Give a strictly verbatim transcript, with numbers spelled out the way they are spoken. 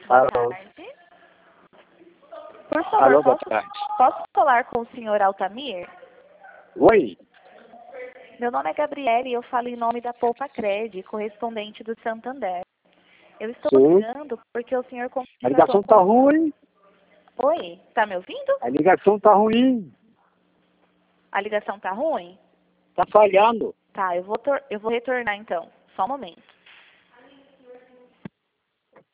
Boa Alô. tarde. Por favor, Alô, boa posso, tarde. posso falar com o senhor Altamir? Oi. Meu nome é Gabriele e eu falo em nome da Poupa Cred, correspondente do Santander. Eu estou Sim. ligando porque o senhor A ligação tá ruim. Oi, tá me ouvindo? A ligação tá ruim. A ligação tá ruim? Tá falhando. Tá, eu vou, tor- eu vou retornar então. Só um momento.